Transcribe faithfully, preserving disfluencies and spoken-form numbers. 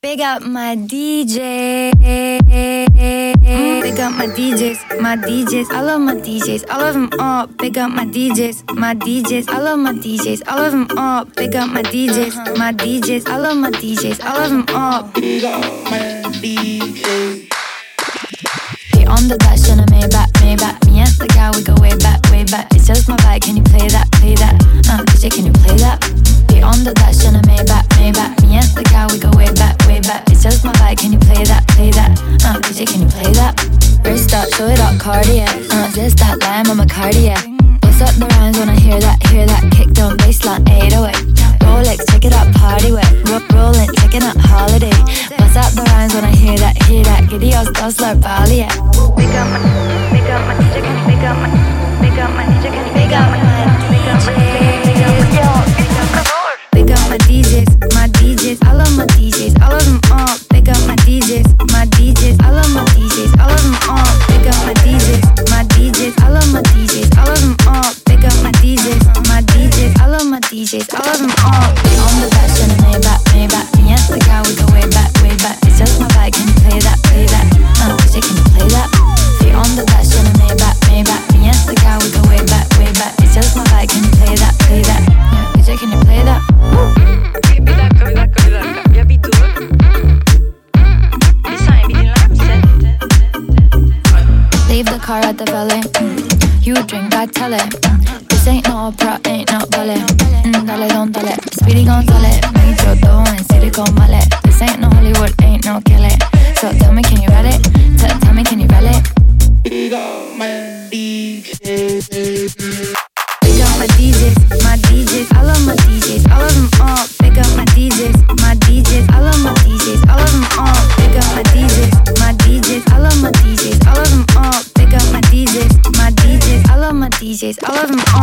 Big up my D J. Big up my D Js, my D Js. I love my D Js, I love them all. Big up my D Js, my D Js. I love my D Js, I love them all. Big up my D Js, my D Js. I love my D Js, I love them all. Big up my D Js. Be on the dash and I Maybach, Maybach. Me and the guy, we go way back, way back. It's just my vibe, can you play that, play that? Uh, D J, can you play that? Be on the dash and I Maybach, Maybach. Me and the guy, we go way back, way back. It's just my vibe, can you play that, play that? Uh, D J, can you play that? First up, show it up, Cartier. Uh, just that lime, I'm a cardiac. Bust up the rhymes when I hear that, hear that. Kick down baseline, eight oh eight. Rolex, check it out, party wet. Ro- Rollin', checking out holiday. Bust up the rhymes when I hear that, hear that. Giddy us, Dazzler, Bali, yeah. Big up my, big up my D J, can you big up my, big up my D J, can you big up my, big up my, big up my, big up my D Js, my D Js. I love my D Js, I love them all. Big up my D Js, my D Js. I love my D Js, I love them all. Big up my D Js, my D Js. I love my D Js, I love them all. Big up my D Js, my D Js. I love my D Js, I love them all. On the dash and a Maybach, Maybach. Me and the guy, we go way back, way back. It's just my vibe, can you play that, play that? Uh, D J, can you play that? Be on the dash and a Maybach, Maybach. Me and the guy, we go way back, way back. It's just my vibe, can you play that, play that? Yeah, D J, can you play that? Bir dakika, bir dakika, bir dakika. Ya bir dur. Bir saniye, bir dinler misin? Leave the car at the valet. You drink, I tell it. This ain't no opera, ain't no ballet. Mm, dale, don't dale. Speedy Gonzales. Make your dough and city con mallet. This ain't no Hollywood, ain't no kill it. So tell me, can you ride it? Tell, tell me, can you ride it? Big up my D Js. Big up my D Js, my D Js. I love my D Js, I love them all. Big up my D Js, my D Js. I love my D Js, I love them all. Big up my D Js, my D Js. I love my D Js, I love them all. Big up my D Js, my D Js. I love my D Js, I love them all.